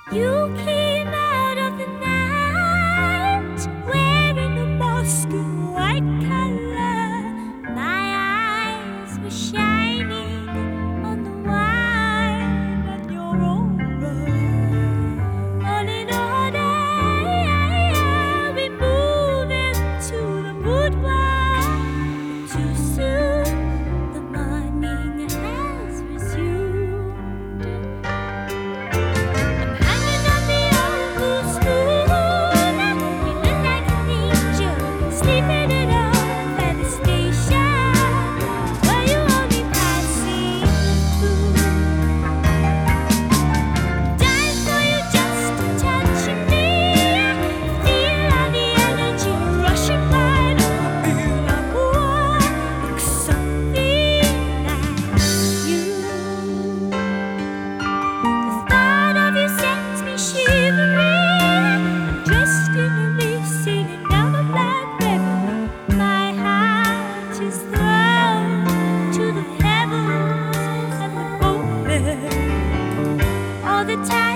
You came out of the night wearing a mask of white color. My eyes were shining on the wine and your aura. On an order, we move into the boudoir. Too soon, the morning has resumed. Hanging on the old blue spoon, feeling like an angel, sleeping it off at the station. Were you only passing through? Dying for you just to touch me. Feel all the energy rushing right over me like war. Look something like you. The thought of you sends me shivering. I'm dressed in a leaf, sailing down a black river. My heart is thrown to the heavens and the moment. All the time.